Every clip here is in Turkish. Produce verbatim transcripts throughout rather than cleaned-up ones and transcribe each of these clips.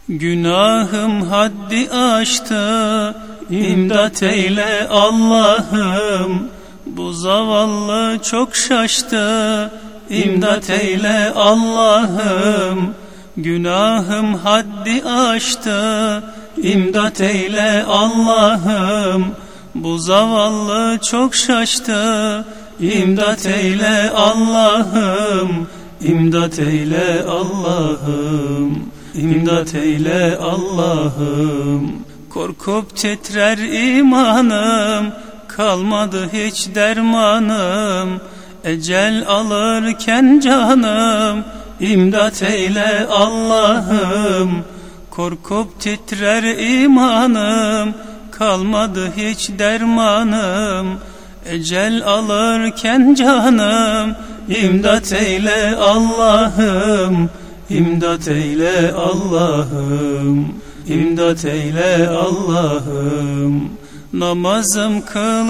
Günahım haddi aştı, imdat eyle Allah'ım. Bu zavallı çok şaştı, imdat eyle Allah'ım. Günahım haddi aştı, imdat eyle Allah'ım. Bu zavallı çok şaştı, imdat eyle Allah'ım. İmdat eyle Allah'ım. İmdat eyle Allah'ım. Korkup titrer imanım, kalmadı hiç dermanım. Ecel alırken canım, imdat eyle Allah'ım. Korkup titrer imanım, kalmadı hiç dermanım. Ecel alırken canım, imdat eyle Allah'ım. İmdat eyle Allah'ım. İmdat eyle Allah'ım. Namazım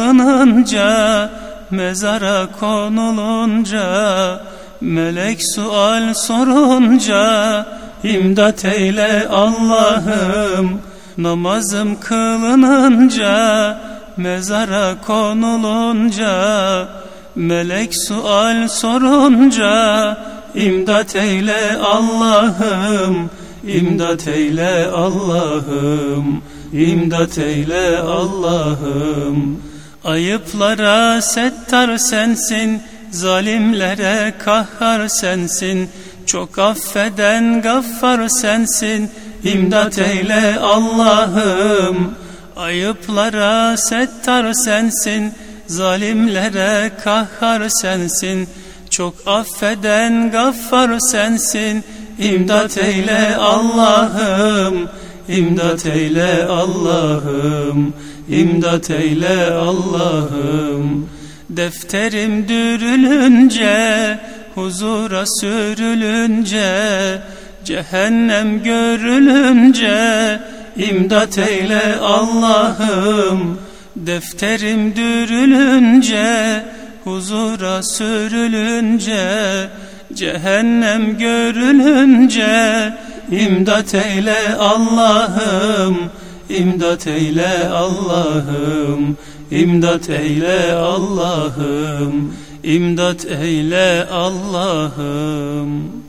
kılınınca, mezara konulunca, melek sual sorunca, imdat eyle Allah'ım. Namazım kılınınca, mezara konulunca, melek sual sorunca, imdat eyle Allah'ım. İmdat eyle Allah'ım. İmdat eyle Allah'ım. Ayıplara settar sensin, zalimlere kahhar sensin. Çok affeden gaffar sensin, imdat eyle Allah'ım. Ayıplara settar sensin, zalimlere kahhar sensin. Çok affeden gaffar sensin, imdat eyle Allah'ım. İmdat eyle Allah'ım. İmdat eyle Allah'ım. Defterim dürülünce, huzura sürülünce, cehennem görülünce, imdat eyle Allah'ım. Defterim dürülünce, huzura sürülünce, cehennem görülünce, imdat eyle Allah'ım. İmdat eyle Allah'ım. İmdat eyle Allah'ım. İmdat eyle Allah'ım.